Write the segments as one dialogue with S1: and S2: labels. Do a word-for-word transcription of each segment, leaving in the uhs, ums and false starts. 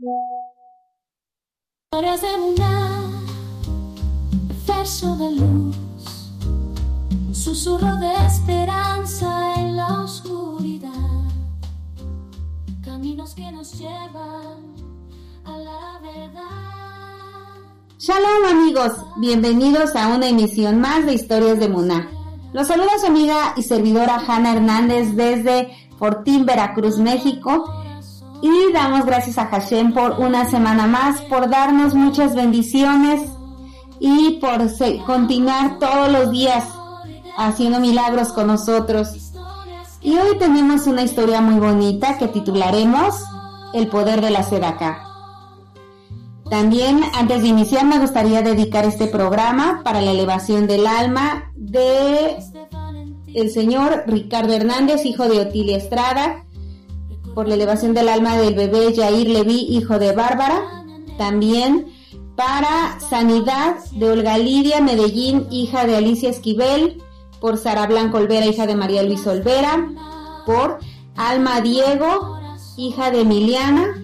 S1: Historias de Muná, verso de luz, un susurro de esperanza en la oscuridad, caminos que nos llevan a la verdad.
S2: Shalom amigos, bienvenidos a una emisión más de Historias de Muná. Los saluda su amiga y servidora Hanna Hernández desde Fortín, Veracruz, México. Y damos gracias a Hashem por una semana más, por darnos muchas bendiciones y por se- continuar todos los días haciendo milagros con nosotros. Y hoy tenemos una historia muy bonita que titularemos El poder de la Sedaká. También, antes de iniciar, me gustaría dedicar este programa para la elevación del alma de el señor Ricardo Hernández, hijo de Otilia Estrada, por la elevación del alma del bebé Yair Leví, hijo de Bárbara. También para sanidad de Olga Lidia Medellín, hija de Alicia Esquivel, por Sara Blanco Olvera, hija de María Luisa Olvera, por Alma Diego, hija de Emiliana,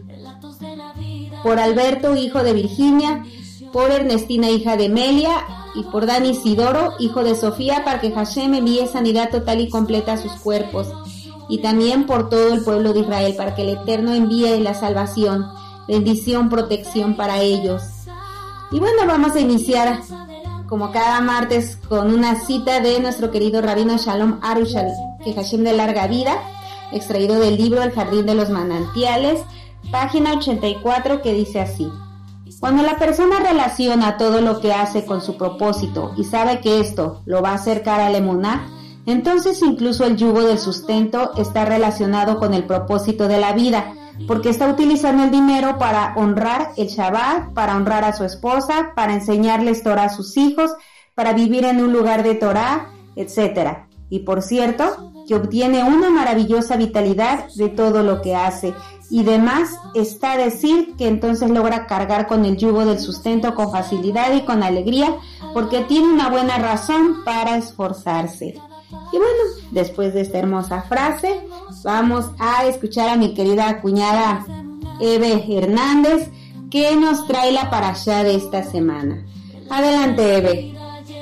S2: por Alberto, hijo de Virginia, por Ernestina, hija de Melia, y por Dani Isidoro, hijo de Sofía, para que Hashem envíe sanidad total y completa a sus cuerpos. Y también por todo el pueblo de Israel, para que el Eterno envíe la salvación, bendición, protección para ellos. Y bueno, vamos a iniciar como cada martes con una cita de nuestro querido rabino Shalom Arushal, que Hashem de larga vida, extraído del libro El Jardín de los Manantiales, página ochenta y cuatro, que dice así: cuando la persona relaciona todo lo que hace con su propósito y sabe que esto lo va a acercar a la emuná, entonces incluso el yugo del sustento está relacionado con el propósito de la vida, porque está utilizando el dinero para honrar el Shabbat, para honrar a su esposa, para enseñarles Torah a sus hijos, para vivir en un lugar de Torah, etcétera. Y por cierto, que obtiene una maravillosa vitalidad de todo lo que hace. Y demás está decir que entonces logra cargar con el yugo del sustento con facilidad y con alegría, porque tiene una buena razón para esforzarse. Y bueno, después de esta hermosa frase, vamos a escuchar a mi querida cuñada Eve Hernández, que nos trae la parashá de esta semana. Adelante, Eve.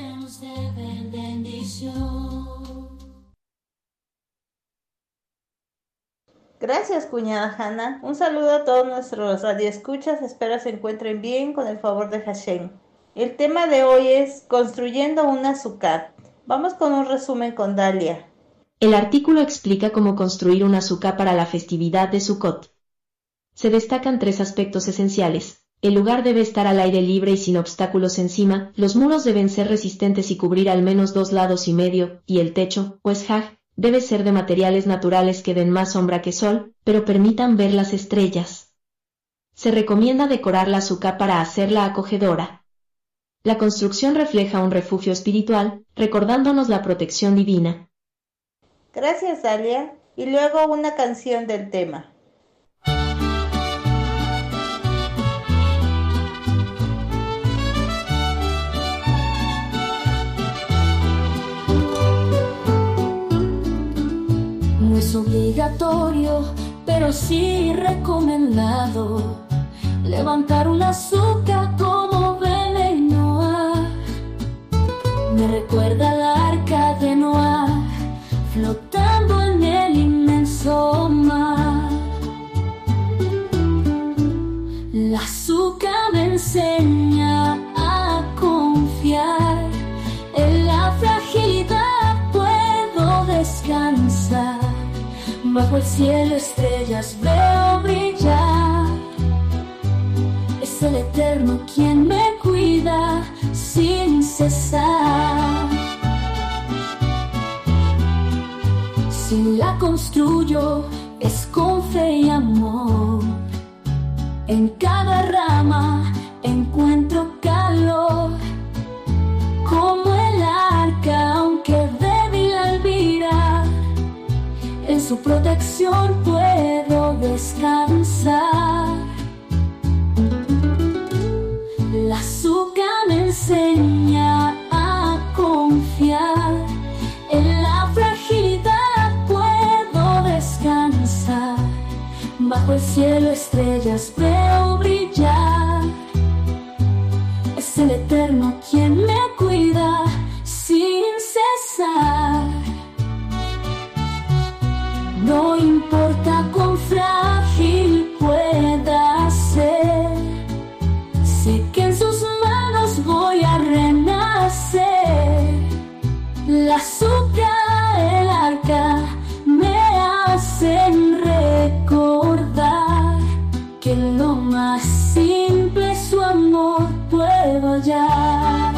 S3: Gracias, cuñada Hanna. Un saludo a todos nuestros radioescuchas. Espero se encuentren bien con el favor de Hashem. El tema de hoy es construyendo una sukkah. Vamos con un resumen con Dalia.
S4: El artículo explica cómo construir una sukkah para la festividad de Sukkot. Se destacan tres aspectos esenciales. El lugar debe estar al aire libre y sin obstáculos encima, los muros deben ser resistentes y cubrir al menos dos lados y medio, y el techo, o eshag, debe ser de materiales naturales que den más sombra que sol, pero permitan ver las estrellas. Se recomienda decorar la sukkah para hacerla acogedora. La construcción refleja un refugio espiritual, recordándonos la protección divina.
S3: Gracias, Dalia. Y luego una canción del tema.
S1: No es obligatorio, pero sí recomendado levantar una sukkah como Bene Noah. Me recuerda al arca de Noah flotando en el inmenso mar. La sukkah me enseña a confiar en la fragilidad, puedo descansar. Bajo el cielo estrellas veo brillar. Es el Eterno quien me cuida sin cesar. Si la construyo es con fe y amor. En cada rama encuentro calor. Como el arca, aunque débil al mirar, en su protección puedo descansar. La sukkah me enseña a confiar. En la fragilidad puedo descansar. Bajo el cielo estrellas veo brillar. Es el Eterno quien me cuida sin cesar. No importa cuán frágil pueda ser, sé que en sus manos voy a renacer. La azúcar, el arca me hacen recordar que en lo más simple su amor puedo hallar.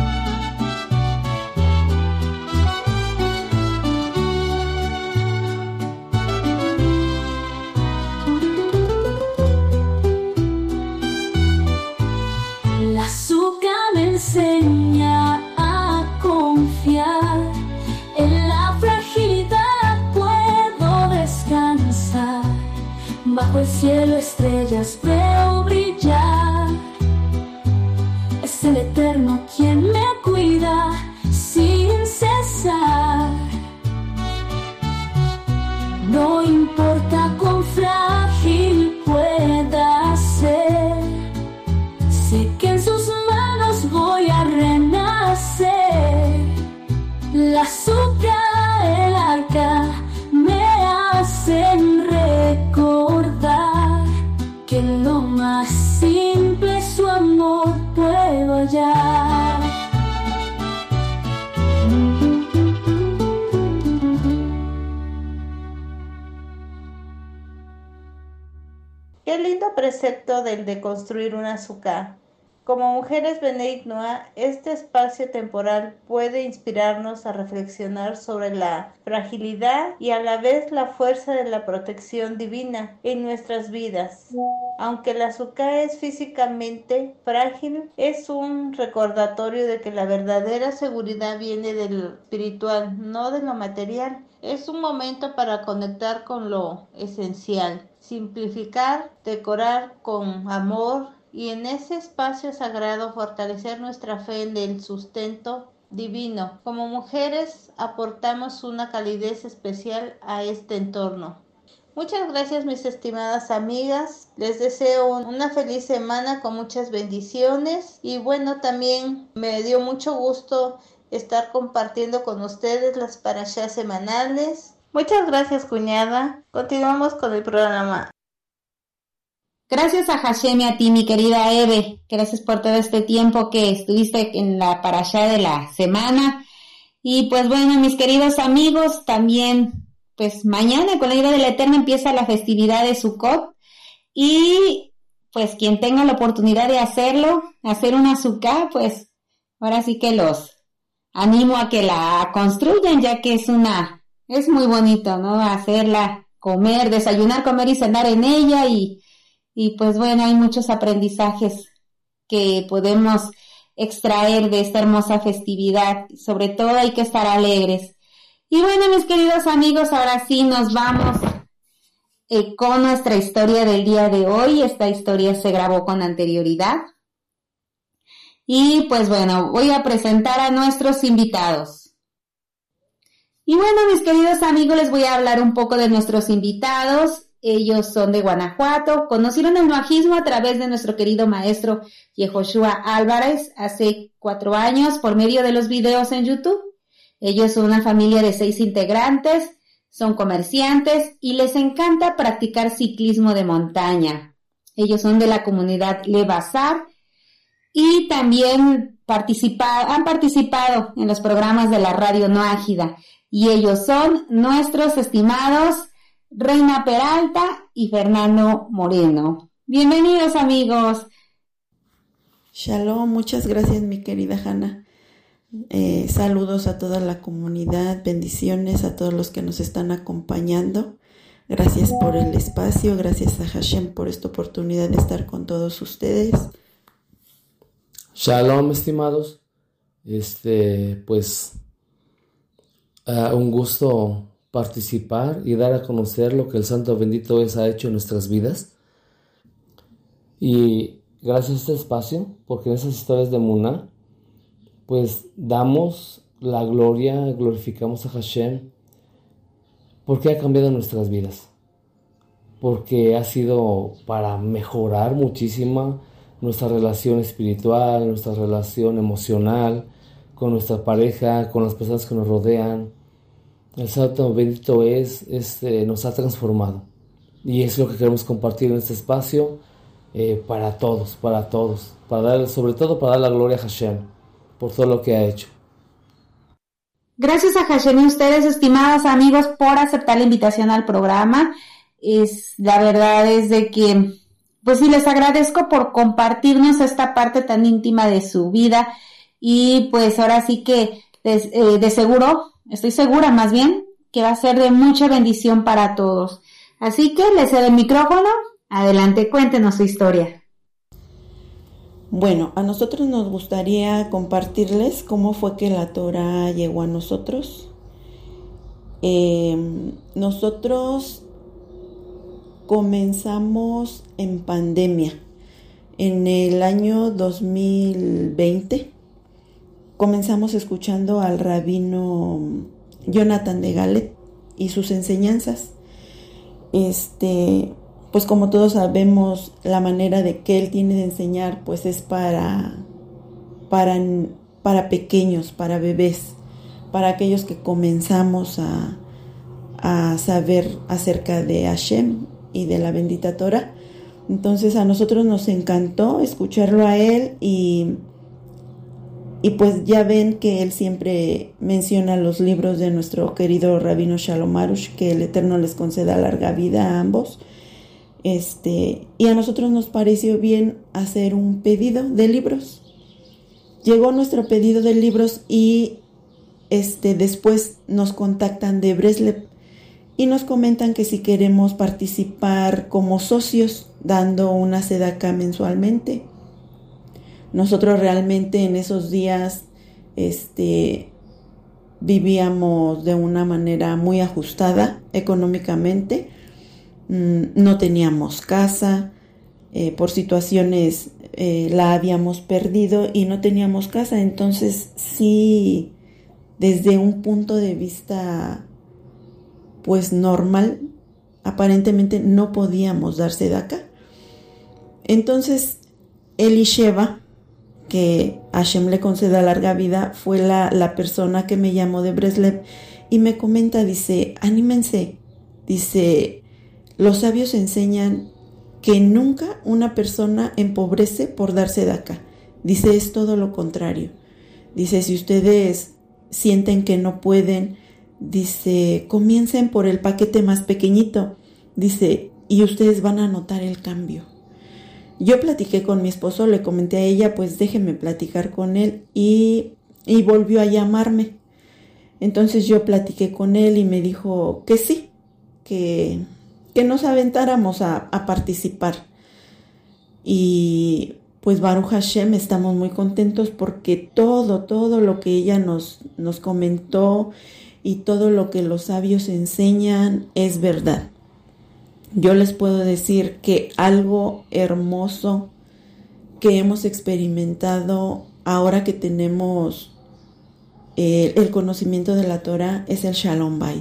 S1: La azúcar me enseña a confiar. En la fragilidad puedo descansar. Bajo el cielo estrellas veo brillar. Es el Eterno quien me cuida sin cesar. No importa cuán frágil pueda ser, sé que en sus manos voy a renacer. La azúcar, el arca me hacen recordar que en lo más simple su amor puedo hallar.
S3: Qué lindo precepto del de construir una azúcar. Como mujeres Beneit Noah, este espacio temporal puede inspirarnos a reflexionar sobre la fragilidad y a la vez la fuerza de la protección divina en nuestras vidas. Aunque la azúcar es físicamente frágil, es un recordatorio de que la verdadera seguridad viene de lo espiritual, no de lo material. Es un momento para conectar con lo esencial, simplificar, decorar con amor y en ese espacio sagrado fortalecer nuestra fe en el sustento divino. Como mujeres aportamos una calidez especial a este entorno. Muchas gracias, mis estimadas amigas. Les deseo una feliz semana con muchas bendiciones y bueno, también me dio mucho gusto estar compartiendo con ustedes las parashá semanales. Muchas gracias, cuñada. Continuamos con el programa.
S2: Gracias a Hashem y a ti, mi querida Eve. Gracias por todo este tiempo que estuviste en la parashá de la semana. Y pues bueno, mis queridos amigos, también pues mañana con la ayuda del Eterno empieza la festividad de Sukkot. Y pues quien tenga la oportunidad de hacerlo, hacer una sukkah, pues ahora sí que los animo a que la construyan, ya que es una, es muy bonito, ¿no? Hacerla, comer, desayunar, comer y cenar en ella y Y pues bueno, hay muchos aprendizajes que podemos extraer de esta hermosa festividad. Sobre todo hay que estar alegres. Y bueno, mis queridos amigos, ahora sí nos vamos eh, con nuestra historia del día de hoy. Esta historia se grabó con anterioridad. Y pues bueno, voy a presentar a nuestros invitados. Y bueno, mis queridos amigos, les voy a hablar un poco de nuestros invitados. Ellos son de Guanajuato, conocieron el noajismo a través de nuestro querido maestro Yehoshua Álvarez hace cuatro años por medio de los videos en YouTube. Ellos son una familia de seis integrantes, son comerciantes y les encanta practicar ciclismo de montaña. Ellos son de la comunidad Le Bazar y también participa, han participado en los programas de la radio Noágida. Y ellos son nuestros estimados Reina Peralta y Fernando Moreno. Bienvenidos, amigos.
S5: Shalom, muchas gracias, mi querida Hanna. Eh, saludos a toda la comunidad, bendiciones a todos los que nos están acompañando. Gracias por el espacio, gracias a Hashem por esta oportunidad de estar con todos ustedes.
S6: Shalom, estimados. Este, pues, uh, un gusto participar y dar a conocer lo que el Santo Bendito es ha hecho en nuestras vidas. Y gracias a este espacio, porque en esas historias de Muná, pues damos la gloria, glorificamos a Hashem, porque ha cambiado nuestras vidas. porque ha sido para mejorar muchísimo nuestra relación espiritual, nuestra relación emocional con nuestra pareja, con las personas que nos rodean. El Santo Bendito es, este, nos ha transformado, y es lo que queremos compartir en este espacio eh, para todos, para todos, para dar, sobre todo para dar la gloria a Hashem por todo lo que ha hecho.
S2: Gracias a Hashem y a ustedes, estimados amigos, por aceptar la invitación al programa. Es, la verdad es de que, pues sí, les agradezco por compartirnos esta parte tan íntima de su vida, y pues ahora sí que de, eh, de seguro, estoy segura más bien, que va a ser de mucha bendición para todos. Así que les cedo el micrófono. Adelante, cuéntenos su historia.
S5: Bueno, a nosotros nos gustaría compartirles cómo fue que la Torah llegó a nosotros. Eh, nosotros comenzamos en pandemia, en el año dos mil veinte. Comenzamos escuchando al rabino Jonathan de Galet y sus enseñanzas. Este, pues como todos sabemos, la manera de que él tiene de enseñar, pues es para, para, para pequeños, para bebés, para aquellos que comenzamos a, a saber acerca de Hashem y de la bendita Torah. Entonces a nosotros nos encantó escucharlo a él, y Y pues ya ven que él siempre menciona los libros de nuestro querido rabino Shalom Arush, que el Eterno les conceda larga vida a ambos. Este, y a nosotros nos pareció bien hacer un pedido de libros. Llegó nuestro pedido de libros y este, después nos contactan de Breslev y nos comentan que si queremos participar como socios dando una sedacá mensualmente. Nosotros realmente en esos días este, vivíamos de una manera muy ajustada económicamente. No teníamos casa, eh, por situaciones eh, la habíamos perdido y no teníamos casa. Entonces sí, desde un punto de vista pues normal, aparentemente no podíamos darse de acá. Entonces Elisheva, que Hashem le conceda larga vida, fue la, la persona que me llamó de Breslev y me comenta, dice, anímense, dice, los sabios enseñan que nunca una persona empobrece por darse de acá. Dice, es todo lo contrario. Dice, si ustedes sienten que no pueden, dice, comiencen por el paquete más pequeñito. Dice, y ustedes van a notar el cambio. Yo platiqué con mi esposo, le comenté a ella, pues déjeme platicar con él, y, y volvió a llamarme. Entonces yo platiqué con él y me dijo que sí, que, que nos aventáramos a, a participar. Y pues Baruch Hashem, estamos muy contentos porque todo, todo lo que ella nos, nos comentó y todo lo que los sabios enseñan es verdad. Yo les puedo decir que algo hermoso que hemos experimentado ahora que tenemos eh, el conocimiento de la Torah es el Shalom Bayit.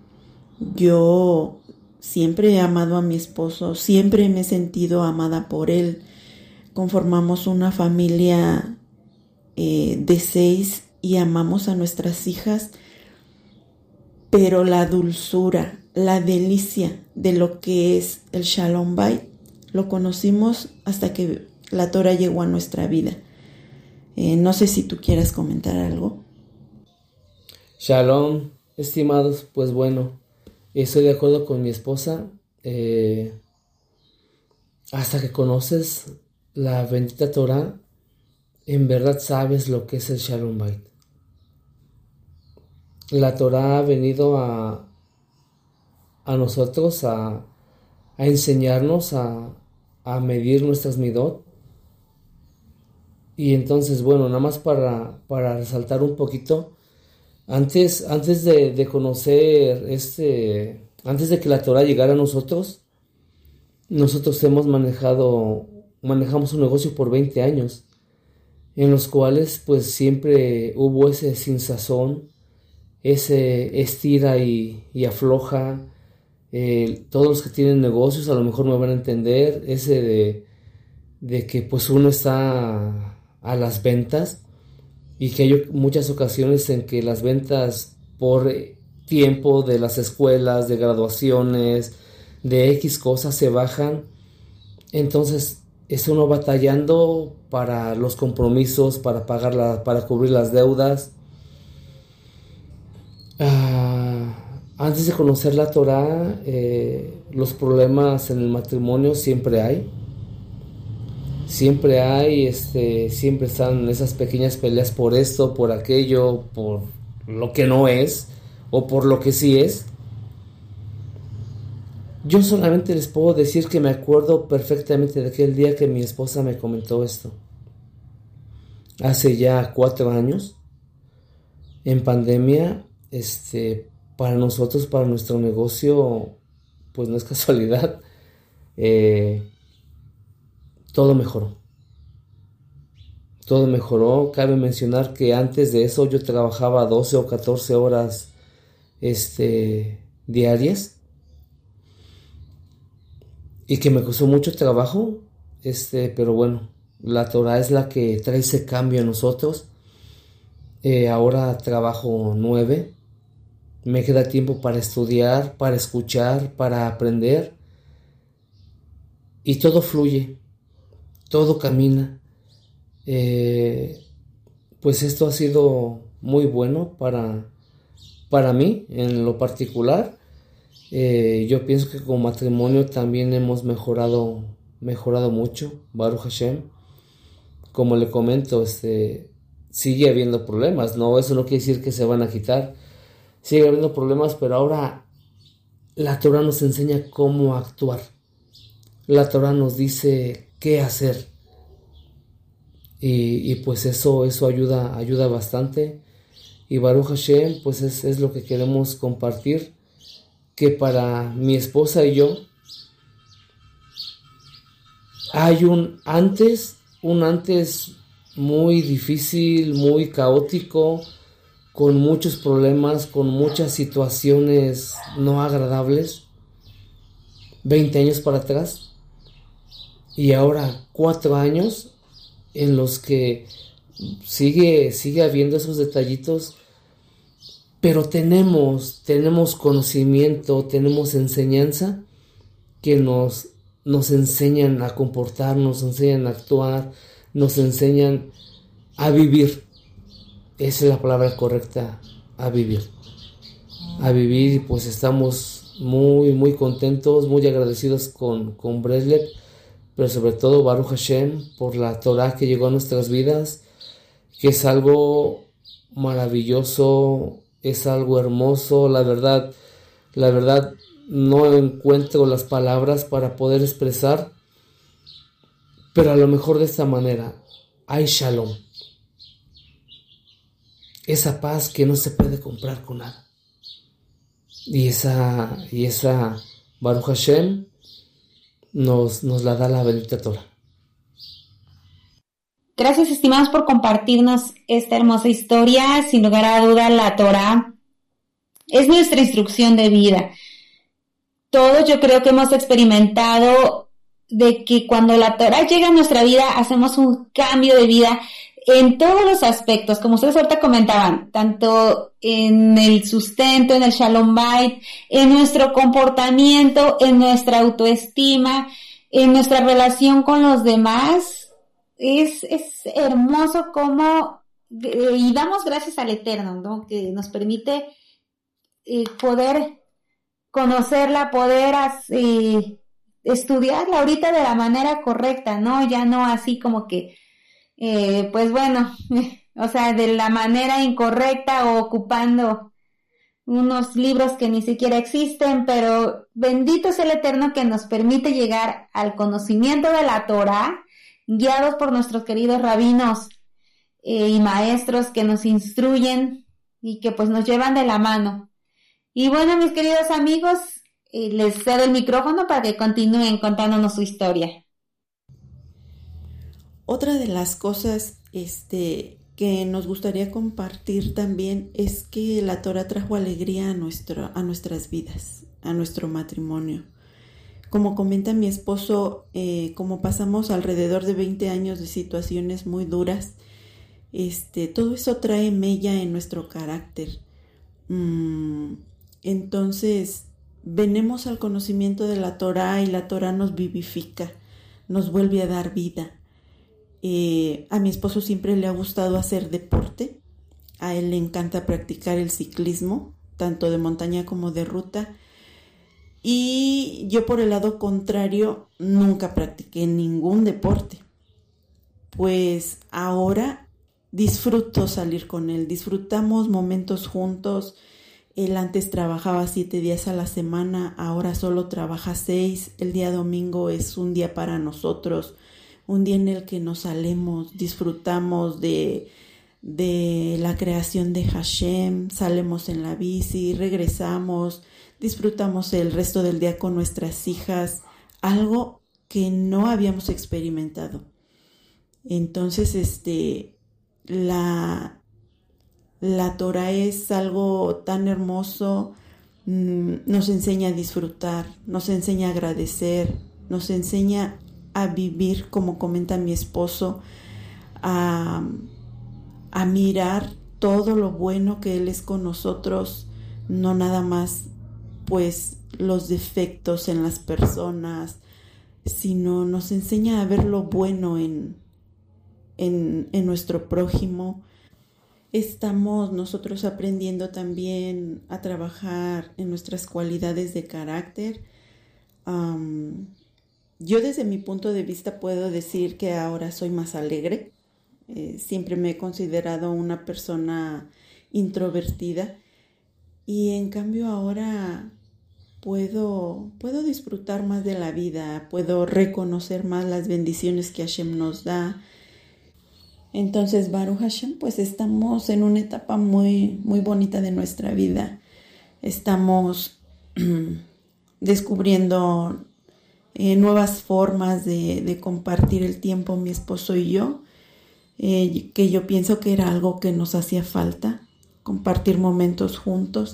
S5: Yo siempre he amado a mi esposo, siempre me he sentido amada por él. Conformamos una familia eh, de seis y amamos a nuestras hijas, pero la dulzura, la delicia de lo que es el Shalom Bayit lo conocimos hasta que la Torah llegó a nuestra vida. Eh, no sé si tú quieras comentar algo.
S6: Shalom, estimados, pues bueno, estoy de acuerdo con mi esposa. Eh, hasta que conoces la bendita Torah, en verdad sabes lo que es el Shalom Bayit. La Torah ha venido a a nosotros a, a enseñarnos a, a medir nuestras midot. Y entonces, bueno, nada más para, para resaltar un poquito, antes, antes de, de conocer este, antes de que la Torah llegara a nosotros, nosotros hemos manejado, manejamos un negocio por veinte años, en los cuales pues siempre hubo ese sinsazón, ese estira y, y afloja, Eh, todos los que tienen negocios a lo mejor me van a entender ese de, de que pues uno está a las ventas y que hay muchas ocasiones en que las ventas por tiempo de las escuelas, de graduaciones, de X cosas se bajan. Entonces es uno batallando para los compromisos, para pagar la, para cubrir las deudas. Ah, antes de conocer la Torá, eh, los problemas en el matrimonio siempre hay. Siempre hay, este, siempre están esas pequeñas peleas por esto, por aquello, por lo que no es o por lo que sí es. Yo solamente les puedo decir que me acuerdo perfectamente de aquel día que mi esposa me comentó esto. Hace ya cuatro años, en pandemia, este, para nosotros, para nuestro negocio, pues no es casualidad, eh, todo mejoró. Todo mejoró. Cabe mencionar que antes de eso yo trabajaba doce o catorce horas este, diarias. Y que me costó mucho trabajo, este, pero bueno, la Torah es la que trae ese cambio en nosotros. Eh, ahora trabajo nueve, me queda tiempo para estudiar, para escuchar, para aprender. Y todo fluye, todo camina. Eh, pues esto ha sido muy bueno para, para mí en lo particular. Eh, yo pienso que como matrimonio también hemos mejorado, mejorado mucho, Baruch Hashem. Como le comento, este, sigue habiendo problemas, no, eso no quiere decir que se van a quitar, sigue habiendo problemas, pero ahora la Torah nos enseña cómo actuar, la Torah nos dice qué hacer, y, y pues eso, eso ayuda, ayuda bastante, y Baruch Hashem, pues es, es lo que queremos compartir, que para mi esposa y yo hay un antes, un antes muy difícil, muy caótico, con muchos problemas, con muchas situaciones no agradables, veinte años para atrás, y ahora cuatro años en los que sigue, sigue habiendo esos detallitos. Pero tenemos, tenemos conocimiento, tenemos enseñanza que nos, nos enseñan a comportarnos, nos enseñan a actuar, nos enseñan a vivir. Esa es la palabra correcta, a vivir. A vivir, y pues estamos muy, muy contentos, muy agradecidos con, con Breslev, pero sobre todo Baruch Hashem por la Torah que llegó a nuestras vidas, que es algo maravilloso, es algo hermoso, la verdad, la verdad no encuentro las palabras para poder expresar, pero a lo mejor de esta manera, hay shalom, esa paz que no se puede comprar con nada, y esa, y esa Baruch Hashem nos, nos la da la bendita Torah.
S2: Gracias, estimados, por compartirnos esta hermosa historia. Sin lugar a duda, la Torah es nuestra instrucción de vida. Todos yo creo que hemos experimentado de que cuando la Torah llega a nuestra vida, hacemos un cambio de vida en todos los aspectos, como ustedes ahorita comentaban, tanto en el sustento, en el Shalom Bait, en nuestro comportamiento, en nuestra autoestima, en nuestra relación con los demás. Es, es hermoso cómo, eh, y damos gracias al Eterno, ¿no? Que nos permite eh, poder conocerla, poder eh, estudiarla ahorita de la manera correcta, ¿no? Ya no así como que, eh, pues bueno, o sea, de la manera incorrecta o ocupando unos libros que ni siquiera existen, pero bendito es el Eterno que nos permite llegar al conocimiento de la Torah, guiados por nuestros queridos rabinos eh, y maestros que nos instruyen y que pues nos llevan de la mano. Y bueno, mis queridos amigos, eh, les cedo el micrófono para que continúen contándonos su historia.
S5: Otra de las cosas este, que nos gustaría compartir también es que la Torah trajo alegría a, nuestro, a nuestras vidas. a nuestro matrimonio. Como comenta mi esposo, eh, como pasamos alrededor de veinte años de situaciones muy duras, este, todo eso trae mella en nuestro carácter. Mm, entonces, venimos al conocimiento de la Torá y la Torá nos vivifica, nos vuelve a dar vida. Eh, a mi esposo siempre le ha gustado hacer deporte, a él le encanta practicar el ciclismo, tanto de montaña como de ruta. Y yo, por el lado contrario, nunca practiqué ningún deporte. Pues ahora disfruto salir con él, disfrutamos momentos juntos. Él antes trabajaba siete días a la semana, ahora solo trabaja seis. El día domingo es un día para nosotros, un día en el que nos salemos, disfrutamos de, de la creación de Hashem, salimos en la bici, regresamos, disfrutamos el resto del día con nuestras hijas, algo que no habíamos experimentado. Entonces, este, la, la Torah es algo tan hermoso, mmm, nos enseña a disfrutar, nos enseña a agradecer, nos enseña a vivir, como comenta mi esposo, a, a mirar todo lo bueno que Él es con nosotros, no nada más pues los defectos en las personas, sino nos enseña a ver lo bueno en, en, en nuestro prójimo. Estamos nosotros aprendiendo también a trabajar en nuestras cualidades de carácter. Um, yo desde mi punto de vista puedo decir que ahora soy más alegre. Eh, siempre me he considerado una persona introvertida y en cambio ahora puedo, puedo disfrutar más de la vida, puedo reconocer más las bendiciones que Hashem nos da. Entonces, Baruch Hashem, pues estamos en una etapa muy, muy bonita de nuestra vida. Estamos descubriendo eh, nuevas formas de, de compartir el tiempo, mi esposo y yo, eh, que yo pienso que era algo que nos hacía falta, compartir momentos juntos.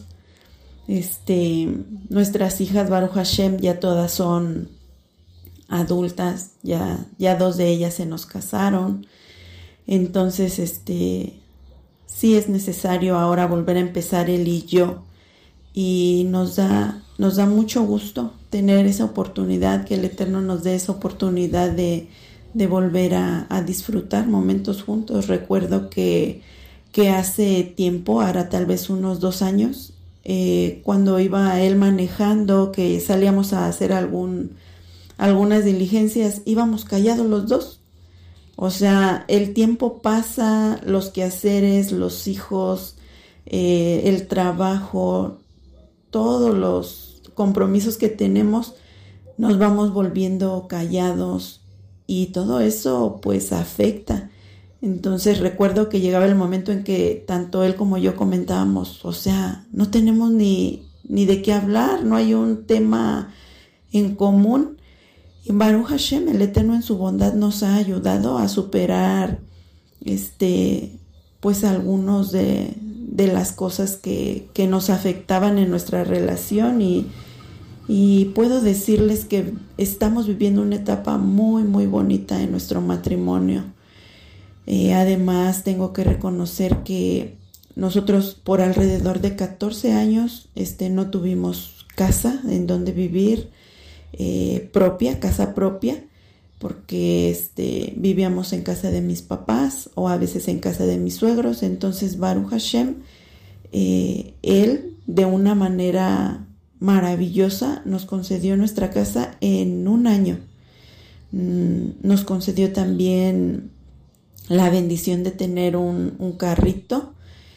S5: Este, nuestras hijas, Baruch Hashem, ya todas son adultas, ya, ya dos de ellas se nos casaron. Entonces, este, sí es necesario ahora volver a empezar él y yo, y nos da, nos da mucho gusto tener esa oportunidad, que el Eterno nos dé esa oportunidad de, de volver a, a disfrutar momentos juntos. Recuerdo que, que hace tiempo, ahora tal vez unos dos años, eh, cuando iba él manejando, que salíamos a hacer algún, algunas diligencias, íbamos callados los dos. O sea, el tiempo pasa, los quehaceres, los hijos, eh, el trabajo, todos los compromisos que tenemos, nos vamos volviendo callados y todo eso pues afecta. Entonces recuerdo que llegaba el momento en que tanto él como yo comentábamos, o sea, no tenemos ni, ni de qué hablar, no hay un tema en común. Y Baruch Hashem, el Eterno en su bondad nos ha ayudado a superar este, pues algunos de, de las cosas que, que nos afectaban en nuestra relación, y, y puedo decirles que estamos viviendo una etapa muy muy bonita en nuestro matrimonio. Eh, además tengo que reconocer que nosotros por alrededor de catorce años este, no tuvimos casa en donde vivir. Eh, propia, casa propia, porque este, vivíamos en casa de mis papás o a veces en casa de mis suegros. Entonces Baruch Hashem, eh, él de una manera maravillosa nos concedió nuestra casa en un año. Mm, nos concedió también la bendición de tener un, un carrito,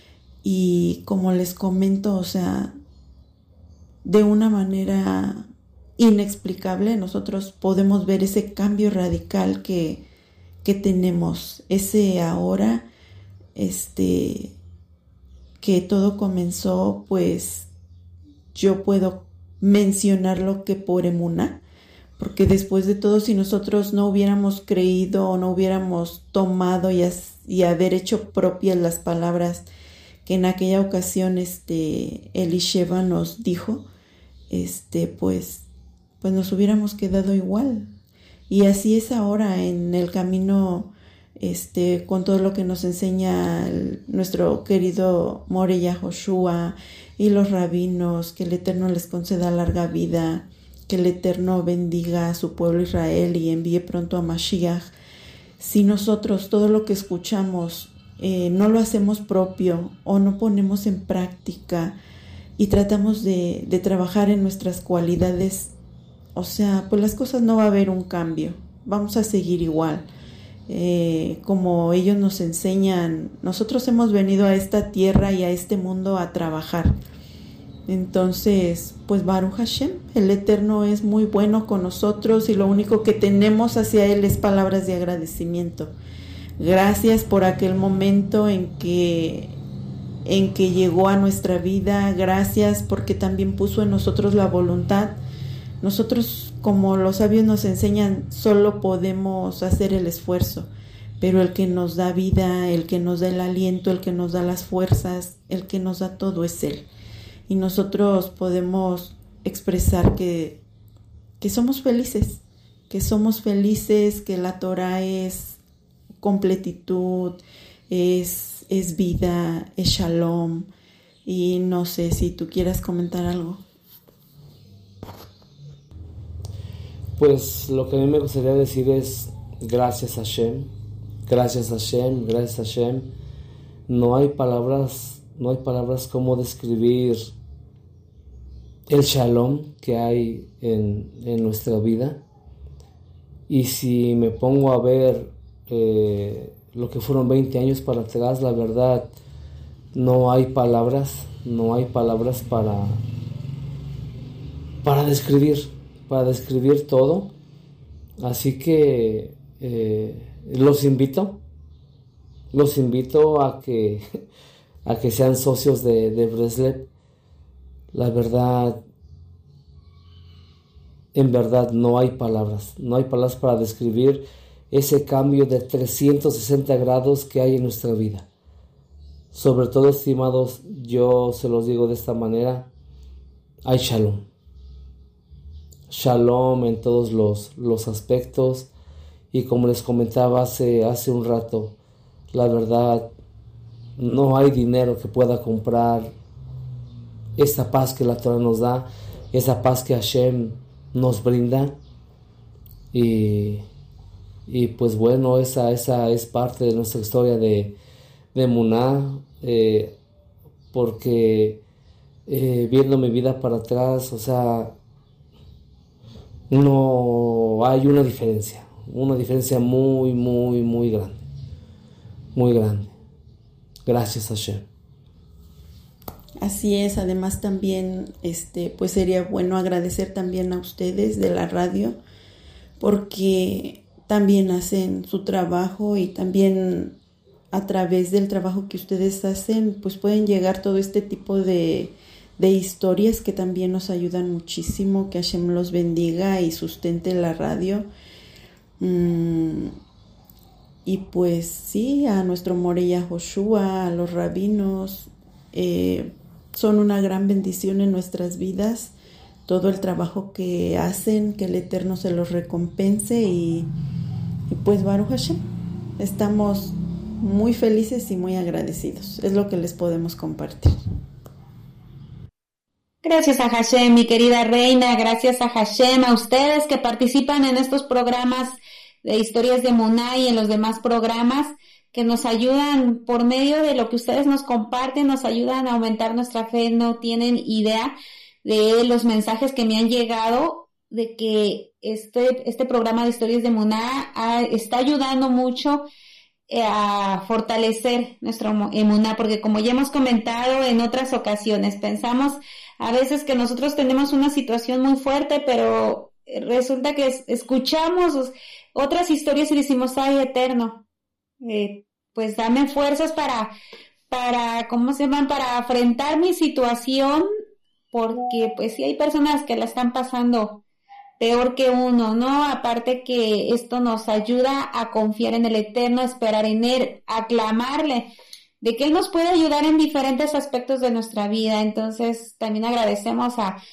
S5: y como les comento, o sea, de una manera inexplicable nosotros podemos ver ese cambio radical que, que tenemos, ese ahora, este, que todo comenzó, pues yo puedo mencionarlo que por emuná, porque después de todo, si nosotros no hubiéramos creído o no hubiéramos tomado y, as, y haber hecho propias las palabras que en aquella ocasión este, Elisheva nos dijo, este, pues, pues nos hubiéramos quedado igual. Y así es ahora en el camino, este, con todo lo que nos enseña el, nuestro querido Moreh Yahoshua y los rabinos, que el Eterno les conceda larga vida, que el Eterno bendiga a su pueblo Israel y envíe pronto a Mashiach. Si nosotros todo lo que escuchamos eh, no lo hacemos propio o no ponemos en práctica y tratamos de, de trabajar en nuestras cualidades, o sea, pues las cosas no va a haber un cambio, vamos a seguir igual. Eh, como ellos nos enseñan, nosotros hemos venido a esta tierra y a este mundo a trabajar. Entonces, pues Baruch Hashem, el Eterno es muy bueno con nosotros y lo único que tenemos hacia Él es palabras de agradecimiento. Gracias por aquel momento en que, en que llegó a nuestra vida, gracias porque también puso en nosotros la voluntad. Nosotros, como los sabios nos enseñan, solo podemos hacer el esfuerzo, pero el que nos da vida, el que nos da el aliento, el que nos da las fuerzas, el que nos da todo es Él. Y nosotros podemos expresar que, que somos felices, que somos felices, que la Torah es completitud, es, es vida, es shalom. Y no sé si tú quieras comentar algo.
S6: Pues lo que a mí me gustaría decir es gracias a Hashem, gracias a Hashem, gracias a Hashem. No hay palabras, no hay palabras como describir el shalom que hay en, en nuestra vida. Y si me pongo a ver eh, lo que fueron veinte años para atrás, la verdad, no hay palabras, no hay palabras para, para describir, para describir todo. Así que eh, los invito, los invito a que, a que sean socios de, de Breslev. La verdad, en verdad no hay palabras, no hay palabras para describir ese cambio de trescientos sesenta grados que hay en nuestra vida. Sobre todo, estimados, yo se los digo de esta manera, hay shalom. Shalom en todos los, los aspectos, y como les comentaba hace, hace un rato, la verdad, no hay dinero que pueda comprar esa paz que la Torah nos da, esa paz que Hashem nos brinda. Y, y pues bueno, esa, esa es parte de nuestra historia de, de Emuná, eh, porque eh, viendo mi vida para atrás, o sea, no hay una diferencia, una diferencia muy, muy, muy grande, muy grande. Gracias a Hashem.
S5: Así es, además también este pues sería bueno agradecer también a ustedes de la radio, porque también hacen su trabajo y también a través del trabajo que ustedes hacen pues pueden llegar todo este tipo de, de historias que también nos ayudan muchísimo. Que Hashem los bendiga y sustente la radio. Mm, y pues sí, a nuestro Moreh Yahoshua, a los rabinos, eh, son una gran bendición en nuestras vidas, todo el trabajo que hacen, que el Eterno se los recompense y, y pues Baruch Hashem, estamos muy felices y muy agradecidos, es lo que les podemos compartir.
S2: Gracias a Hashem, mi querida reina, gracias a Hashem, a ustedes que participan en estos programas de Historias de Emuná y en los demás programas, que nos ayudan por medio de lo que ustedes nos comparten, nos ayudan a aumentar nuestra fe. No tienen idea de los mensajes que me han llegado de que este, este programa de Historias de Emuná ah, está ayudando mucho eh, a fortalecer nuestro Emuná, porque como ya hemos comentado en otras ocasiones, pensamos a veces que nosotros tenemos una situación muy fuerte, pero resulta que es, escuchamos otras historias y decimos, ay, Eterno, Eh, pues dame fuerzas para, para, ¿cómo se llaman? Para afrontar mi situación, porque pues sí hay personas que la están pasando peor que uno, ¿no? Aparte que esto nos ayuda a confiar en el Eterno, a esperar en Él, a clamarle, de que Él nos puede ayudar en diferentes aspectos de nuestra vida. Entonces también agradecemos a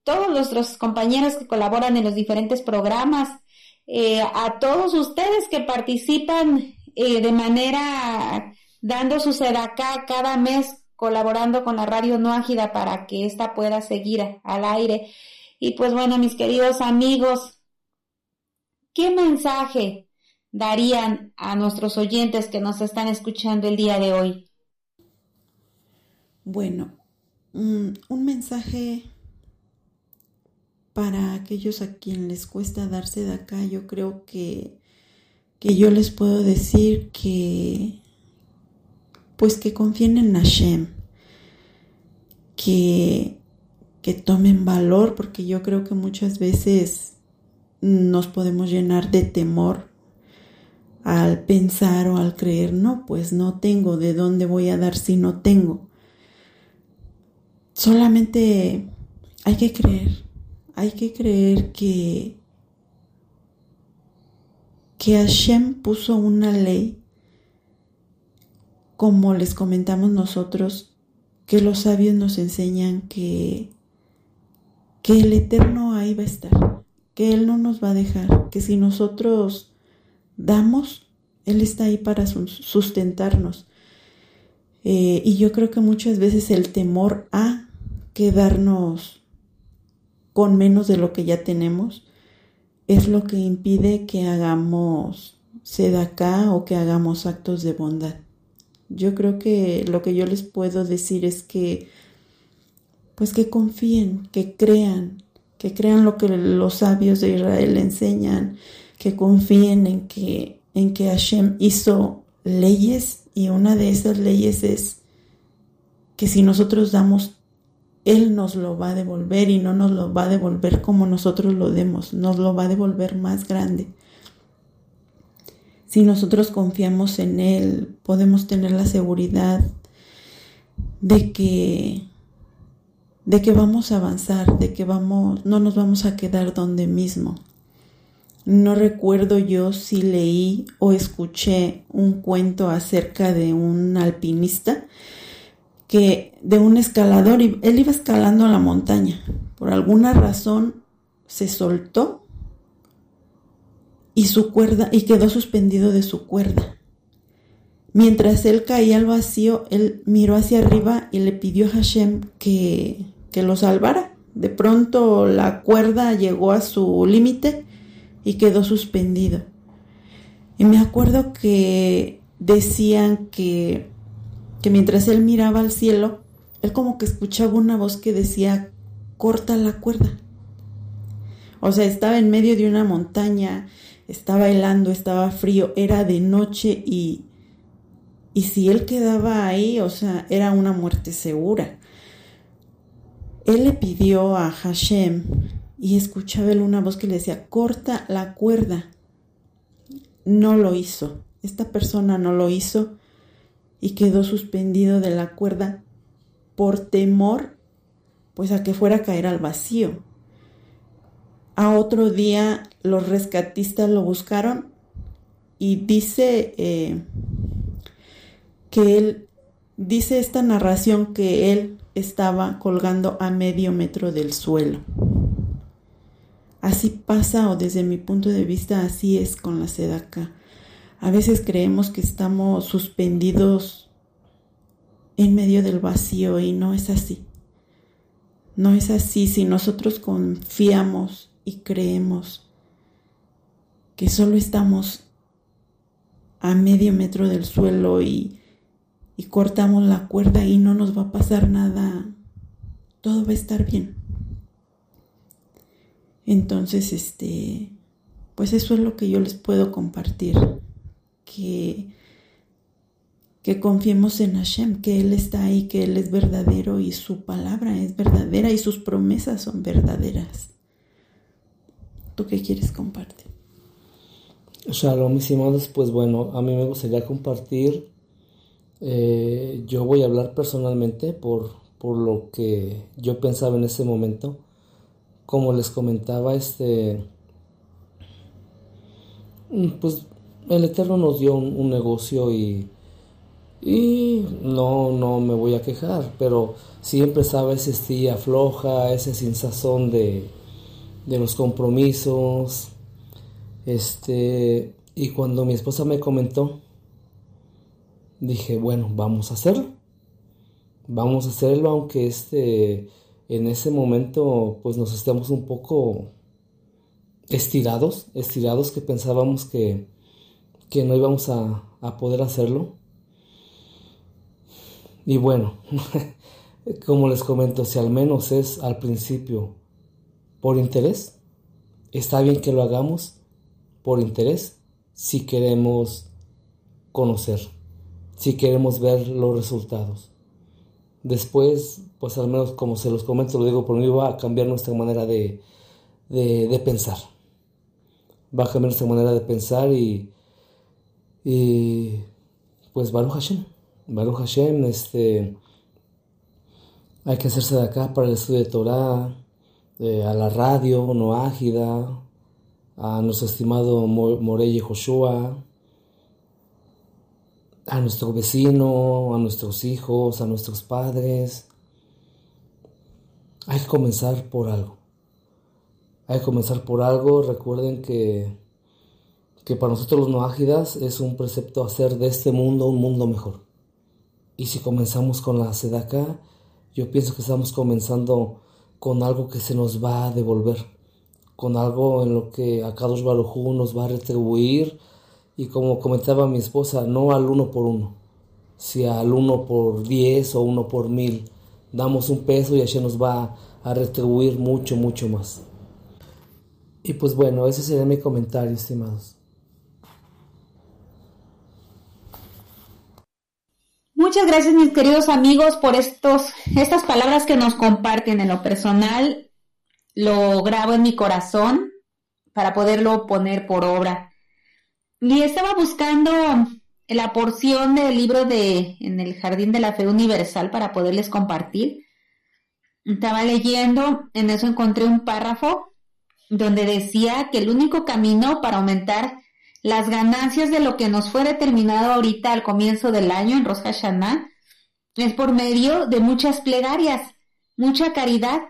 S2: todos nuestros compañeros que colaboran en los diferentes programas, eh, a todos ustedes que participan eh, de manera dando su sedacá cada mes, colaborando con la Radio Nuágida para que ésta pueda seguir al aire. Y pues bueno, mis queridos amigos, ¿qué mensaje darían a nuestros oyentes que nos están escuchando el día de hoy?
S5: Bueno, un, un mensaje para aquellos a quienes les cuesta darse de acá. Yo creo que, que yo les puedo decir que pues que confíen en Hashem, que, que tomen valor, porque yo creo que muchas veces nos podemos llenar de temor al pensar o al creer, no, pues no tengo, ¿de dónde voy a dar si no tengo? Solamente hay que creer, hay que creer que, que Hashem puso una ley, como les comentamos nosotros, que los sabios nos enseñan que, que el Eterno ahí va a estar, que Él no nos va a dejar, que si nosotros damos, Él está ahí para sustentarnos. Eh, y yo creo que muchas veces el temor a quedarnos con menos de lo que ya tenemos es lo que impide que hagamos sedacá o que hagamos actos de bondad. Yo creo que lo que yo les puedo decir es que pues que confíen, que crean, que crean lo que los sabios de Israel enseñan, que confíen en que, en que Hashem hizo leyes, y una de esas leyes es que si nosotros damos, Él nos lo va a devolver, y no nos lo va a devolver como nosotros lo demos, nos lo va a devolver más grande. Si nosotros confiamos en Él, podemos tener la seguridad de que, de que vamos a avanzar, de que vamos, no nos vamos a quedar donde mismo. No recuerdo yo si leí o escuché un cuento acerca de un alpinista, que de un escalador, y él iba escalando la montaña. Por alguna razón se soltó y su cuerda, y quedó suspendido de su cuerda. Mientras él caía al vacío, él miró hacia arriba y le pidió a Hashem que, que lo salvara. De pronto la cuerda llegó a su límite y quedó suspendido. Y me acuerdo que decían que, que mientras él miraba al cielo, él como que escuchaba una voz que decía, corta la cuerda. O sea, estaba en medio de una montaña, estaba helando, estaba frío, era de noche, y, y si él quedaba ahí, o sea, era una muerte segura. Él le pidió a Hashem y escuchaba él una voz que le decía, corta la cuerda. No lo hizo, esta persona no lo hizo y quedó suspendido de la cuerda por temor, pues a que fuera a caer al vacío. A otro día los rescatistas lo buscaron y dice eh, que él, dice esta narración que él estaba colgando a medio metro del suelo. Así pasa, o desde mi punto de vista, así es con la sedacá. A veces creemos que estamos suspendidos en medio del vacío y no es así. No es así. Si nosotros confiamos y creemos que solo estamos a medio metro del suelo y, y cortamos la cuerda y no nos va a pasar nada, todo va a estar bien. Entonces, este, pues eso es lo que yo les puedo compartir, que, que confiemos en Hashem, que Él está ahí, que Él es verdadero y su palabra es verdadera y sus promesas son verdaderas. ¿Tú qué quieres compartir?
S6: Shalom, mis amados, pues bueno, a mí me gustaría compartir, eh, yo voy a hablar personalmente por, por lo que yo pensaba en ese momento. Como les comentaba, este, pues el Eterno nos dio un, un negocio y, y no, no me voy a quejar, pero siempre sabes ese día afloja, ese sin sazón de, de los compromisos, este, y cuando mi esposa me comentó, dije, bueno, vamos a hacerlo, vamos a hacerlo, aunque este, en ese momento, pues nos estemos un poco estirados, estirados que pensábamos que, que no íbamos a, a poder hacerlo. Y bueno, como les comento, si al menos es al principio por interés, está bien que lo hagamos por interés si queremos conocer, si queremos ver los resultados. Después, pues al menos como se los comento, lo digo por mí, va a cambiar nuestra manera de, de, de pensar. Va a cambiar nuestra manera de pensar y, y pues Baruch Hashem. Baruch Hashem, este, hay que hacerse de acá para el estudio de Torah, eh, a la radio, Noágida, a nuestro estimado Morey Joshua, a nuestro vecino, a nuestros hijos, a nuestros padres. Hay que comenzar por algo. Hay que comenzar por algo. Recuerden que, que para nosotros los Noágidas es un precepto hacer de este mundo un mundo mejor. Y si comenzamos con la Sedaká, yo pienso que estamos comenzando con algo que se nos va a devolver, con algo en lo que Akadosh Baruj Hu nos va a retribuir, y como comentaba mi esposa, no al uno por uno, si al uno por diez o uno por mil, damos un peso y Hashem nos va a retribuir mucho, mucho más. Y pues bueno, ese sería mi comentario, estimados.
S2: Muchas gracias, mis queridos amigos, por estos, estas palabras que nos comparten. En lo personal, lo grabo en mi corazón para poderlo poner por obra. Y estaba buscando la porción del libro de En el Jardín de la Fe Universal para poderles compartir. Estaba leyendo, en eso encontré un párrafo donde decía que el único camino para aumentar las ganancias de lo que nos fue determinado ahorita al comienzo del año en Rosh Hashanah es por medio de muchas plegarias, mucha caridad.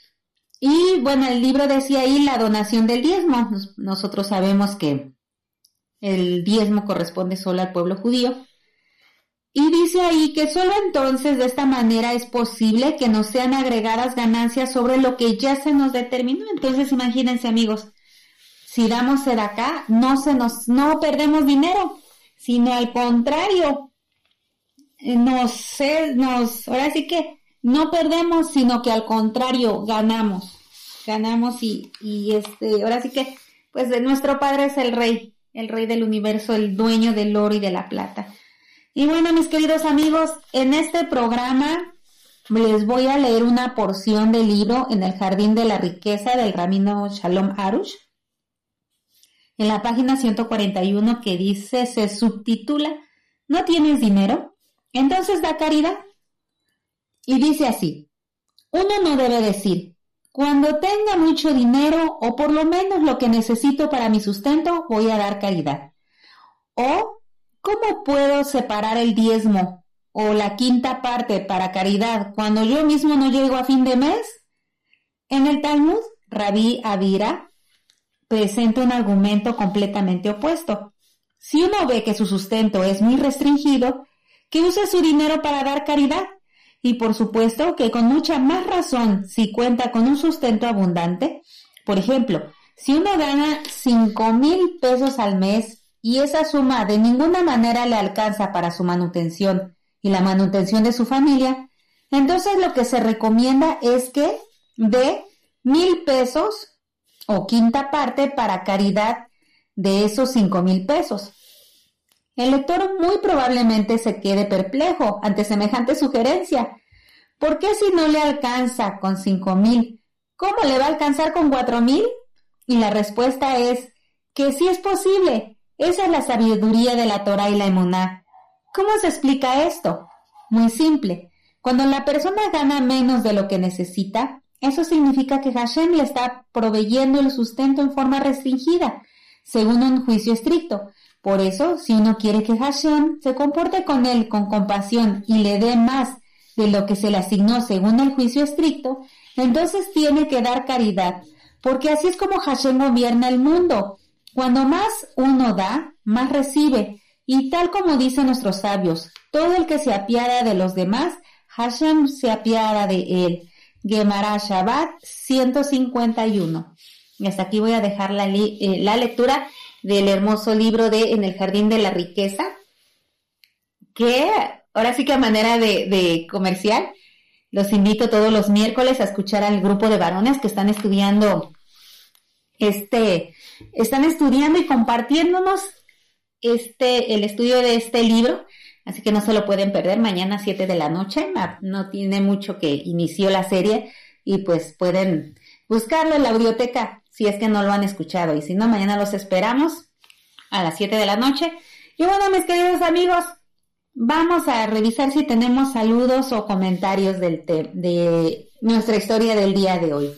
S2: Y bueno, el libro decía ahí la donación del diezmo. Nos, nosotros sabemos que el diezmo corresponde solo al pueblo judío. Y dice ahí que solo entonces de esta manera es posible que nos sean agregadas ganancias sobre lo que ya se nos determinó. Entonces imagínense, amigos, si damos sedacá, no se nos, no perdemos dinero, sino al contrario, nos, nos, ahora sí que no perdemos, sino que al contrario, ganamos, ganamos y, y este, ahora sí que, pues nuestro Padre es el Rey, el Rey del universo, el dueño del oro y de la plata. Y bueno, mis queridos amigos, en este programa les voy a leer una porción del libro En el Jardín de la Riqueza del Rabino Shalom Arush, en la página ciento cuarenta y uno, que dice, se subtitula, ¿no tienes dinero? Entonces da caridad. Y dice así, uno no debe decir, cuando tenga mucho dinero o por lo menos lo que necesito para mi sustento, voy a dar caridad. O, ¿cómo puedo separar el diezmo o la quinta parte para caridad cuando yo mismo no llego a fin de mes? En el Talmud, Rabí Avira presenta un argumento completamente opuesto. Si uno ve que su sustento es muy restringido, que use su dinero para dar caridad. Y por supuesto que con mucha más razón si cuenta con un sustento abundante. Por ejemplo, si uno gana cinco mil pesos al mes y esa suma de ninguna manera le alcanza para su manutención y la manutención de su familia, entonces lo que se recomienda es que dé mil pesos o quinta parte para caridad de esos cinco mil pesos. El lector muy probablemente se quede perplejo ante semejante sugerencia. ¿Por qué si no le alcanza con cinco mil? ¿Cómo le va a alcanzar con cuatro mil? Y la respuesta es que sí es posible. Esa es la sabiduría de la Torah y la Emuná. ¿Cómo se explica esto? Muy simple. Cuando la persona gana menos de lo que necesita, eso significa que Hashem le está proveyendo el sustento en forma restringida, según un juicio estricto. Por eso, si uno quiere que Hashem se comporte con él con compasión y le dé más de lo que se le asignó según el juicio estricto, entonces tiene que dar caridad, porque así es como Hashem gobierna el mundo. Cuando más uno da, más recibe, y tal como dicen nuestros sabios, todo el que se apiada de los demás, Hashem se apiada de él. Gemara Shabbat ciento cincuenta y uno. Y hasta aquí voy a dejar la, li- eh, la lectura del hermoso libro de En el Jardín de la Riqueza, que ahora sí que a manera de, de comercial, los invito todos los miércoles a escuchar al grupo de varones que están estudiando este, están estudiando y compartiéndonos este, el estudio de este libro, así que no se lo pueden perder, mañana a siete de la noche, no tiene mucho que inició la serie y pues pueden buscarlo en la audioteca si es que no lo han escuchado, y si no, mañana los esperamos a las siete de la noche. Y bueno, mis queridos amigos, vamos a revisar si tenemos saludos o comentarios del te- de nuestra historia del día de hoy.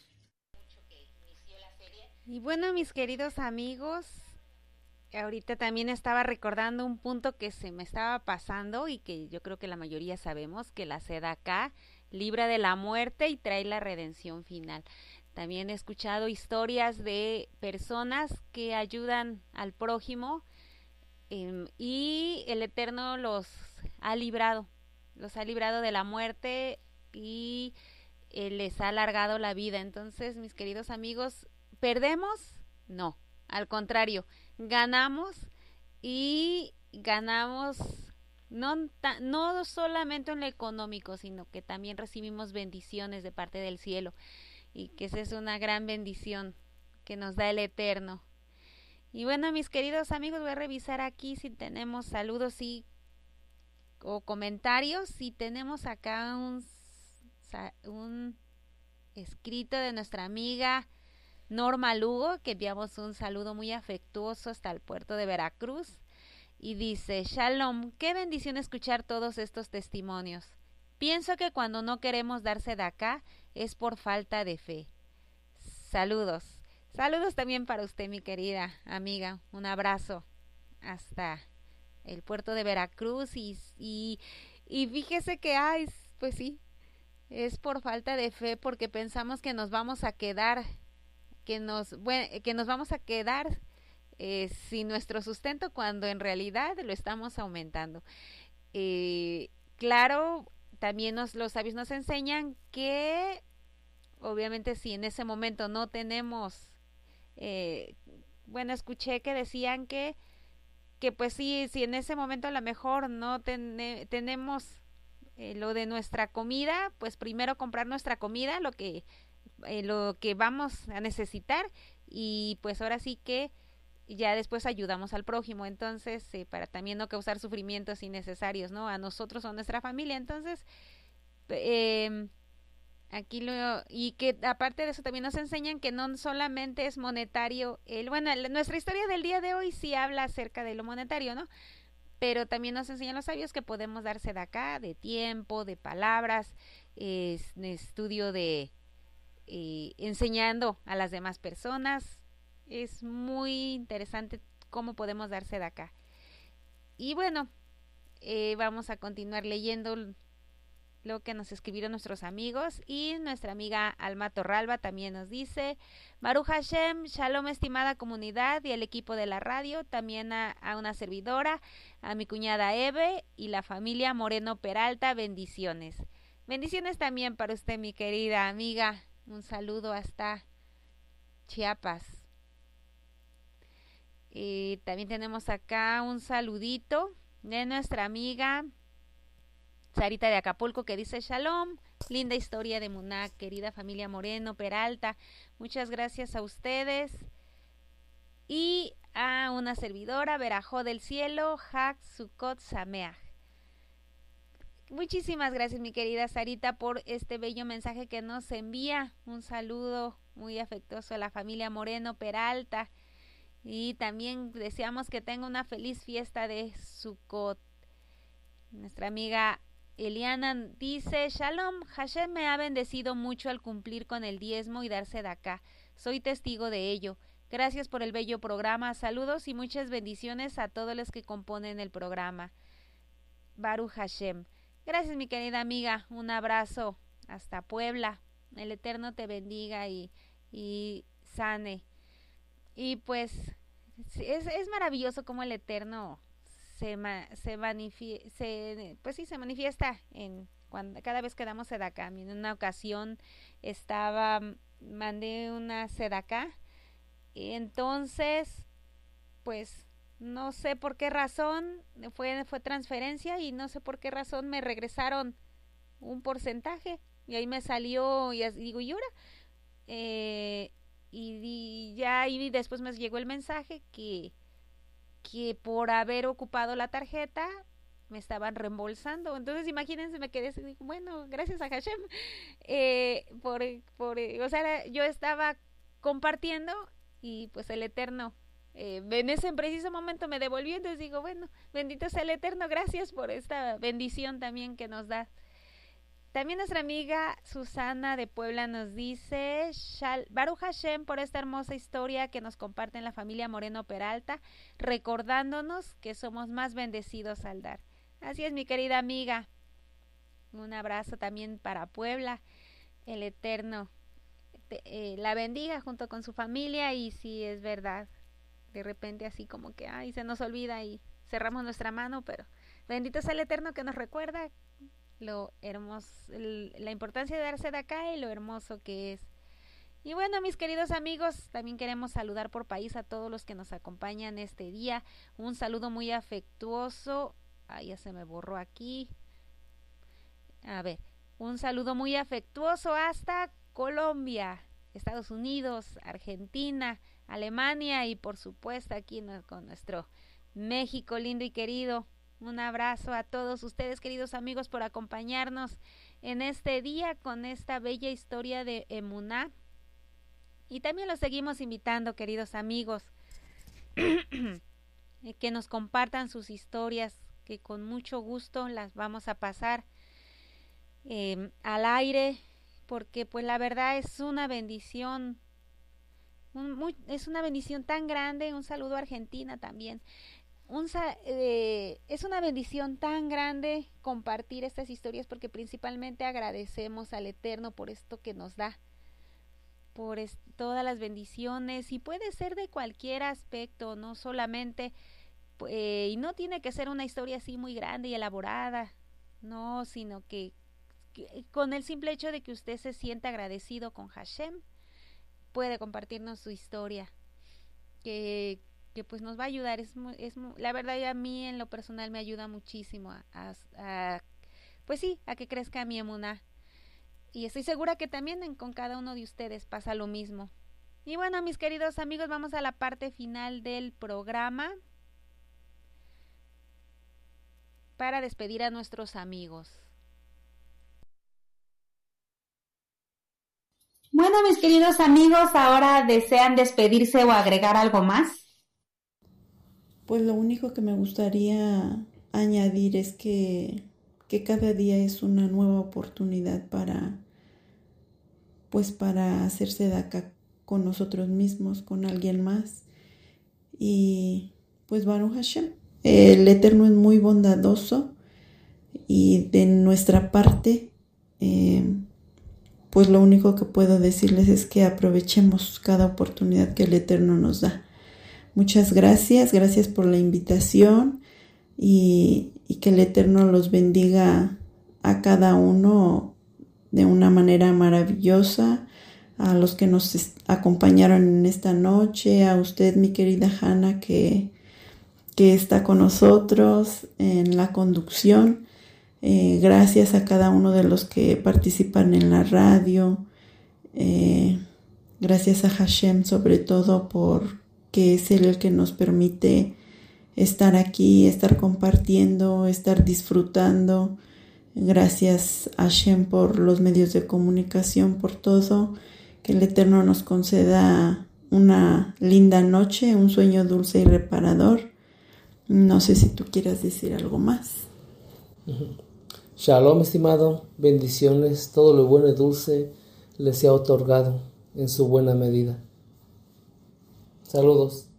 S7: Y bueno, mis queridos amigos, ahorita también estaba recordando un punto que se me estaba pasando y que yo creo que la mayoría sabemos, que la Sedaká libra de la muerte y trae la redención final. También he escuchado historias de personas que ayudan al prójimo eh, y el Eterno los ha librado, los ha librado de la muerte y eh, les ha alargado la vida. Entonces, mis queridos amigos, ¿perdemos? No, al contrario, ganamos y ganamos no, ta, no solamente en lo económico, sino que también recibimos bendiciones de parte del cielo, y que esa es una gran bendición que nos da el Eterno. Y bueno, mis queridos amigos, voy a revisar aquí si tenemos saludos y o comentarios. Si tenemos acá un, un escrito de nuestra amiga Norma Lugo, que enviamos un saludo muy afectuoso hasta el puerto de Veracruz, y dice: Shalom, qué bendición escuchar todos estos testimonios. Pienso que cuando no queremos darse de acá es por falta de fe. Saludos. Saludos también para usted, mi querida amiga. Un abrazo hasta el puerto de Veracruz. Y, y, y fíjese que, ay, pues sí, es por falta de fe, porque pensamos que nos vamos a quedar, que nos, bueno, que nos vamos a quedar eh, sin nuestro sustento, cuando en realidad lo estamos aumentando. Eh, claro, también nos, los sabios nos enseñan que obviamente si en ese momento no tenemos, eh, bueno, escuché que decían que, que pues sí, si en ese momento a lo mejor no ten, tenemos eh, lo de nuestra comida, pues primero comprar nuestra comida, lo que, eh, lo que vamos a necesitar, y pues ahora sí que ya después ayudamos al prójimo. Entonces, eh, para también no causar sufrimientos innecesarios, ¿no?, a nosotros o a nuestra familia. Entonces, eh, aquí lo, y que aparte de eso también nos enseñan que no solamente es monetario, el, bueno, el, nuestra historia del día de hoy sí habla acerca de lo monetario, ¿no?, pero también nos enseñan los sabios que podemos darse de acá, de tiempo, de palabras, eh, estudio de, eh, enseñando a las demás personas. Es muy interesante cómo podemos darse de acá. Y bueno, eh, vamos a continuar leyendo lo que nos escribieron nuestros amigos. Y nuestra amiga Alma Torralba también nos dice: Baruch Hashem, shalom estimada comunidad y el equipo de la radio, también a, a una servidora, a mi cuñada Eve y la familia Moreno Peralta, bendiciones. Bendiciones también para usted, mi querida amiga. Un saludo hasta Chiapas. Y también tenemos acá un saludito de nuestra amiga Sarita de Acapulco, que dice: Shalom, linda historia de Muná, querida familia Moreno Peralta, muchas gracias a ustedes. Y a una servidora, Verajó del Cielo, Hag Sukkot Sameach. Muchísimas gracias, mi querida Sarita, por este bello mensaje que nos envía. Un saludo muy afectuoso a la familia Moreno Peralta. Y también deseamos que tenga una feliz fiesta de Sukkot. Nuestra amiga Eliana dice: Shalom, Hashem me ha bendecido mucho al cumplir con el diezmo y darse de acá. Soy testigo de ello. Gracias por el bello programa. Saludos y muchas bendiciones a todos los que componen el programa. Baruch Hashem. Gracias, mi querida amiga. Un abrazo hasta Puebla. El Eterno te bendiga y, y sane. Y pues es, es maravilloso cómo el Eterno se, se, manifie, se, pues sí, se manifiesta en cuando cada vez que damos sedacá. En una ocasión estaba, mandé una sedacá, y entonces, pues no sé por qué razón, fue, fue transferencia y no sé por qué razón me regresaron un porcentaje y ahí me salió y digo, ¿y ahora? Eh, y, y ya y después me llegó el mensaje que, que por haber ocupado la tarjeta me estaban reembolsando. Entonces imagínense, me quedé así, bueno, gracias a Hashem, eh, por, por, o sea, yo estaba compartiendo y pues el Eterno eh, en ese preciso momento me devolvió. Entonces digo, bueno, bendito sea el Eterno, gracias por esta bendición también que nos da. También nuestra amiga Susana de Puebla nos dice, Baruch Hashem por esta hermosa historia que nos comparte en la familia Moreno Peralta, recordándonos que somos más bendecidos al dar. Así es, mi querida amiga. Un abrazo también para Puebla. El Eterno te, eh, la bendiga junto con su familia. Y sí, es verdad, de repente así como que ay, se nos olvida y cerramos nuestra mano, pero bendito sea el Eterno que nos recuerda lo hermoso, el, la importancia de darse de acá y lo hermoso que es. Y bueno, mis queridos amigos, también queremos saludar por país a todos los que nos acompañan este día. Un saludo muy afectuoso. Ay, ya se me borró aquí. A ver, un saludo muy afectuoso hasta Colombia, Estados Unidos, Argentina, Alemania y por supuesto aquí no, con nuestro México lindo y querido. Un abrazo a todos ustedes, queridos amigos, por acompañarnos en este día con esta bella historia de Emuná. Y también los seguimos invitando, queridos amigos, que nos compartan sus historias, que con mucho gusto las vamos a pasar eh, al aire, porque pues la verdad es una bendición, un, muy, es una bendición tan grande. Un saludo a Argentina también. Un, eh, es una bendición tan grande compartir estas historias, porque principalmente agradecemos al Eterno por esto que nos da, por es, todas las bendiciones, y puede ser de cualquier aspecto, no solamente eh, y no tiene que ser una historia así muy grande y elaborada, no, sino que, que con el simple hecho de que usted se sienta agradecido con Hashem, puede compartirnos su historia, que que pues nos va a ayudar. Es, muy, es muy, la verdad, a mí en lo personal me ayuda muchísimo a, a, a pues sí, a que crezca mi emuná, y estoy segura que también en, con cada uno de ustedes pasa lo mismo. Y bueno, mis queridos amigos, vamos a la parte final del programa para despedir a nuestros amigos.
S2: Bueno, mis queridos amigos, ahora desean despedirse o agregar algo más.
S5: Pues lo único que me gustaría añadir es que, que cada día es una nueva oportunidad para, pues para hacerse de acá con nosotros mismos, con alguien más. Y pues Baruch Hashem, el Eterno es muy bondadoso, y de nuestra parte, eh, pues lo único que puedo decirles es que aprovechemos cada oportunidad que el Eterno nos da. Muchas gracias, gracias por la invitación, y, y que el Eterno los bendiga a cada uno de una manera maravillosa, a los que nos acompañaron en esta noche, a usted, mi querida Hanna, que, que está con nosotros en la conducción. Eh, gracias a cada uno de los que participan en la radio. Eh, gracias a Hashem sobre todo por que es Él el que nos permite estar aquí, estar compartiendo, estar disfrutando. Gracias a Hashem por los medios de comunicación, por todo. Que el Eterno nos conceda una linda noche, un sueño dulce y reparador. No sé si tú quieras decir algo más.
S6: Shalom, estimado. Bendiciones. Todo lo bueno y dulce les sea otorgado en su buena medida. Saludos.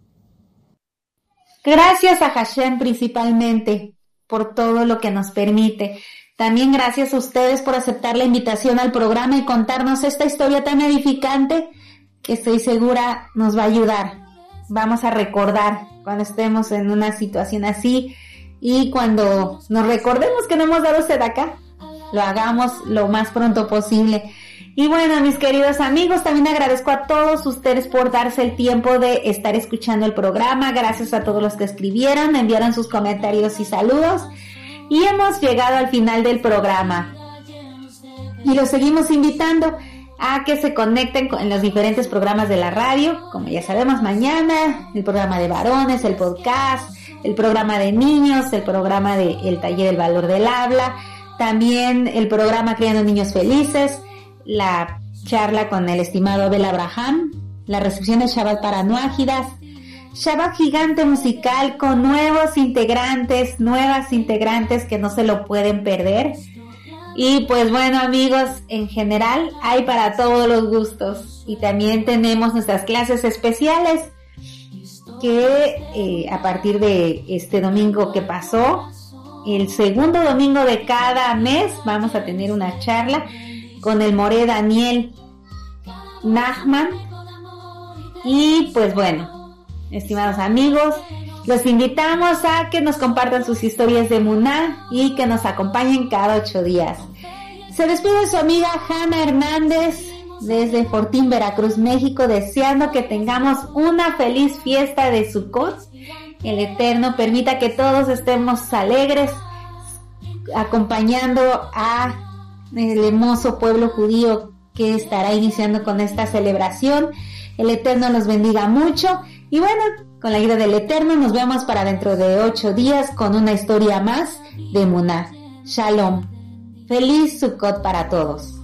S2: Gracias a Hashem principalmente por todo lo que nos permite. También gracias a ustedes por aceptar la invitación al programa y contarnos esta historia tan edificante que estoy segura nos va a ayudar. Vamos a recordar cuando estemos en una situación así y cuando nos recordemos que no hemos dado tzedakah, lo hagamos lo más pronto posible. Y bueno, mis queridos amigos, también agradezco a todos ustedes por darse el tiempo de estar escuchando el programa. Gracias a todos los que escribieron, enviaron sus comentarios y saludos. Y hemos llegado al final del programa. Y los seguimos invitando a que se conecten con, en los diferentes programas de la radio. Como ya sabemos, mañana el programa de varones, el podcast, el programa de niños, el programa de el taller del valor del habla, también el programa Criando Niños Felices, la charla con el estimado Abel Abraham, la recepción de Shabbat para Nuágidas, Shabbat gigante musical con nuevos integrantes, nuevas integrantes que no se lo pueden perder. Y pues bueno, amigos, en general hay para todos los gustos. Y también tenemos nuestras clases especiales que eh, a partir de este domingo que pasó, el segundo domingo de cada mes, vamos a tener una charla con el Moré Daniel Nachman. Y pues bueno, estimados amigos, los invitamos a que nos compartan sus historias de Muná y que nos acompañen cada ocho días. Se despide su amiga Hanna Hernández desde Fortín, Veracruz, México, deseando que tengamos una feliz fiesta de Sukkot. El Eterno permita que todos estemos alegres, acompañando a el hermoso pueblo judío que estará iniciando con esta celebración. El Eterno los bendiga mucho y bueno, con la ayuda del Eterno nos vemos para dentro de ocho días con una historia más de Muná. Shalom. Feliz Sukkot para todos.